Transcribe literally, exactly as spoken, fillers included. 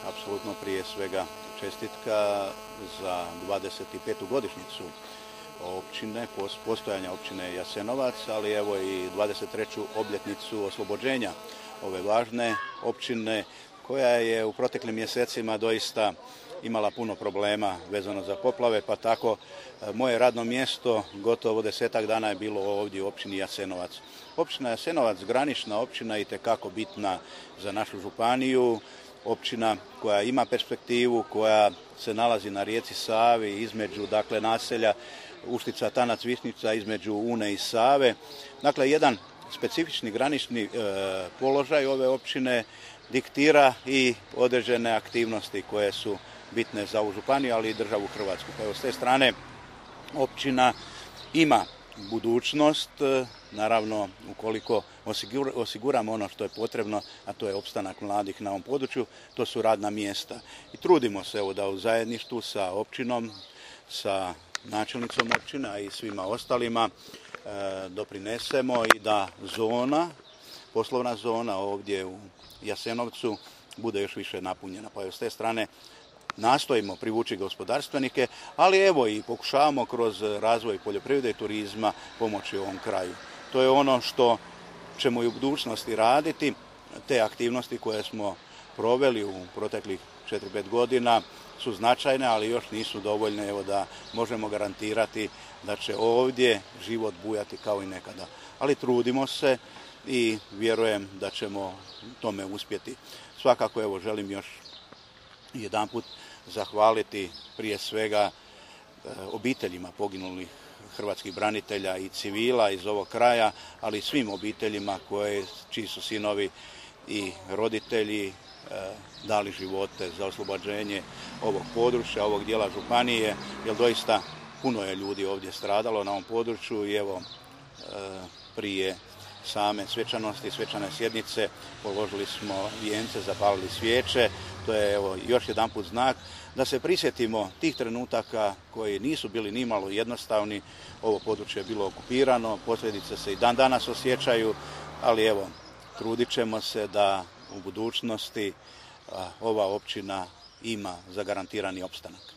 apsolutno prije svega čestitka za dvadeset petu godišnjicu općine, postojanja općine Jasenovac, ali evo i dvadeset treću obljetnicu oslobođenja ove važne općine koja je u proteklim mjesecima doista imala puno problema vezano za poplave, pa tako moje radno mjesto gotovo desetak dana je bilo ovdje u općini Jasenovac. Općina Jasenovac, granična općina, itekako bitna za našu županiju, općina koja ima perspektivu, koja se nalazi na rijeci Savi između dakle naselja Uštica, Tanac, Višnjica, između Une i Save. Dakle, jedan specifični granični e, položaj ove općine diktira i određene aktivnosti koje su bitne za ovu županiju, ali i državu Hrvatsku. Pa evo, s te strane općina ima budućnost, naravno ukoliko osiguramo ono što je potrebno, a to je opstanak mladih na ovom području, to su radna mjesta. I trudimo se evo, da u zajedništvu sa općinom, sa načelnicom općina i svima ostalima e, doprinesemo i da zona, poslovna zona ovdje u Jasenovcu bude još više napunjena. Pa evo, s te strane nastojimo privući gospodarstvenike, ali evo i pokušavamo kroz razvoj poljoprivrede i turizma pomoći ovom kraju. To je ono što ćemo i u budućnosti raditi. Te aktivnosti koje smo proveli u proteklih četiri pet godina su značajne, ali još nisu dovoljne evo, da možemo garantirati da će ovdje život bujati kao i nekada. Ali trudimo se i vjerujem da ćemo tome uspjeti. Svakako evo, želim još jedanput zahvaliti prije svega obiteljima poginulih hrvatskih branitelja i civila iz ovog kraja, ali i svim obiteljima koje, čiji su sinovi i roditelji dali živote za oslobođenje ovog područja, ovog dijela županije, jer doista puno je ljudi ovdje stradalo na ovom području i evo prije same svečanosti, svečane sjednice položili smo vijence, zapalili svijeće. To je evo još jedanput znak da se prisjetimo tih trenutaka koji nisu bili nimalo jednostavni. Ovo područje je bilo okupirano, posljedice se i dan danas osjećaju, ali evo trudit ćemo se da u budućnosti ova općina ima zagarantirani opstanak.